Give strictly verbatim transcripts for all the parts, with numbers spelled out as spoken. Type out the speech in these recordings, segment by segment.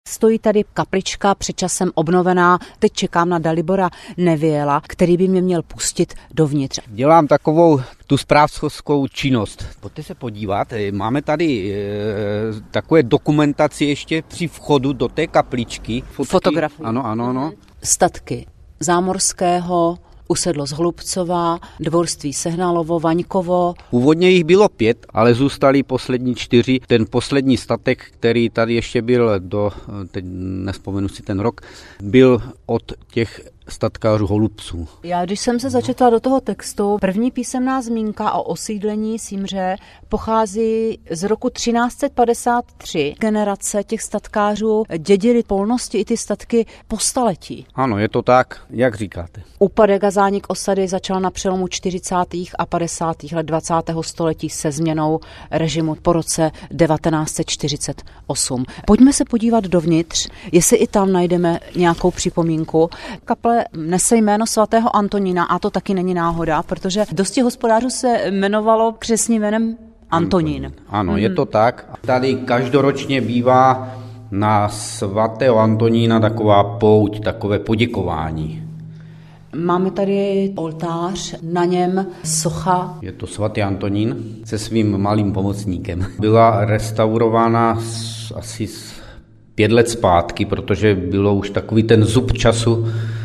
Stojí tady kaplička předčasem obnovená. Teď čekám na Dalibora Neviela, který by mě měl pustit dovnitř. Dělám takovou tu správcovskou činnost. Pojďte se podívat, máme tady e, takové dokumentaci ještě při vchodu do té kapličky. Fotografie. Ano, ano, ano. Statky Zámorského, Usedlo z Hlubcova, dvorství Sehnalovo, Vaňkovo. Původně jich bylo pět, ale zůstali poslední čtyři. Ten poslední statek, který tady ještě byl do, teď nespomenu si ten rok, byl od těch statkářů Holubců. Já, když jsem se začetla do toho textu, první písemná zmínka o osídlení Símře pochází z roku třináct set padesát tři. Generace těch statkářů dědili polnosti i ty statky po staletí. Ano, je to tak, jak říkáte. Úpadek a zánik osady začal na přelomu čtyřicátých a padesátých let dvacátého století se změnou režimu po roce devatenáct set čtyřicet osm. Pojďme se podívat dovnitř, jestli i tam najdeme nějakou připomínku. Kaple nese jméno svatého Antonína a to taky není náhoda, protože dosti hospodářů se jmenovalo křestním jménem Antonín. Antonín. Ano, hmm. je to tak. Tady každoročně bývá na svatého Antonína taková pouť, takové poděkování. Máme tady oltář, na něm socha. Je to svatý Antonín se svým malým pomocníkem. Byla restaurována asi pět let zpátky, protože bylo už takový ten zub času,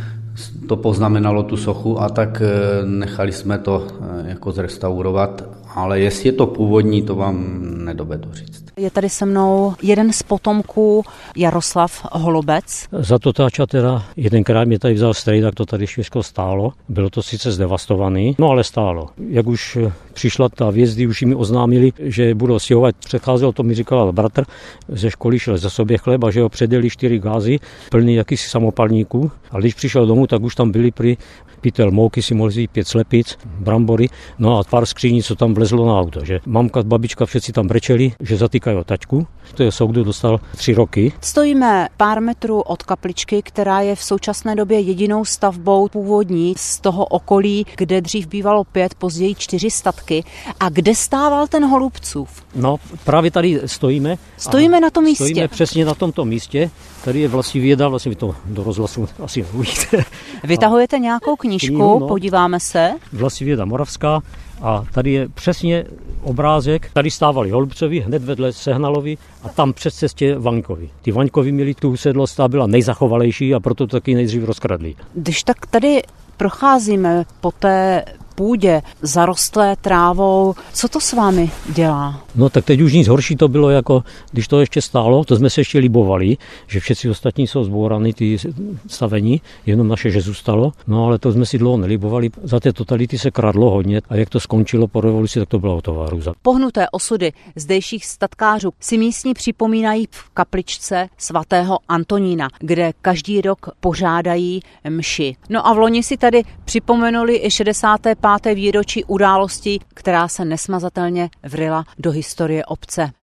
to poznamenalo tu sochu a tak nechali jsme to jako zrestaurovat, ale jestli je to původní, to vám nedovedu říct. Je tady se mnou jeden z potomků, Jaroslav Holobec. Za to táča teda jedenkrát mě tady vzal strej, tak to tady všechno stálo. Bylo to sice zdevastovaný, no ale stálo. Jak už přišla ta věc, kdy už mi oznámili, že budou stěhovat, přecházel, to mi říkal bratr, ze školy šel za sobě chleba, že ho předjeli čtyři gázy, plný jakýsi samopalníků. A když přišel domů, tak už tam byli při pytel mouky, si mohli vzít pět slepic, brambory, no a pár skříní, co tam vlezlo na auto. Že mamka, babička, všetci tam brečeli, že zatýkají taťku. To je soudů dostal tři roky. Stojíme pár metrů od kapličky, která je v současné době jedinou stavbou původní z toho okolí, kde dřív bývalo pět, později čtyři statky. A kde stával ten Holubcův? No, právě tady stojíme. Stojíme na tom místě. Stojíme přesně na tomto místě. Tady je Vlastivěda, vlastně vy to do rozhlasu asi uvidíte. Vytahujete nějakou knížku, knihu, no, podíváme se. Vlastivěda Moravská a tady je přesně obrázek. Tady stávali Holubcovi, hned vedle Sehnalovi a tam přes cestě Vaňkovi. Ty Vaňkovi měli tu usedlost, ta byla nejzachovalejší a proto to taky nejdřív rozkradli. Když tak tady procházíme po té půdě zarostlé trávou, co to s vámi dělá? No tak teď už nic horší to bylo, jako když to ještě stálo, to jsme se ještě libovali, že všetci ostatní jsou zbouraný, ty stavení, jenom naše, že zůstalo, no ale to jsme si dlouho nelibovali, za té totality se kradlo hodně a jak to skončilo po revoluci, tak to byla hotová hrůza. Pohnuté osudy zdejších statkářů si místní připomínají v kapličce svatého Antonína, kde každý rok pořádají mši. No a v loni si tady připomenuli i šedesáté páté výročí události, která se nesmazatelně vryla do historie obce.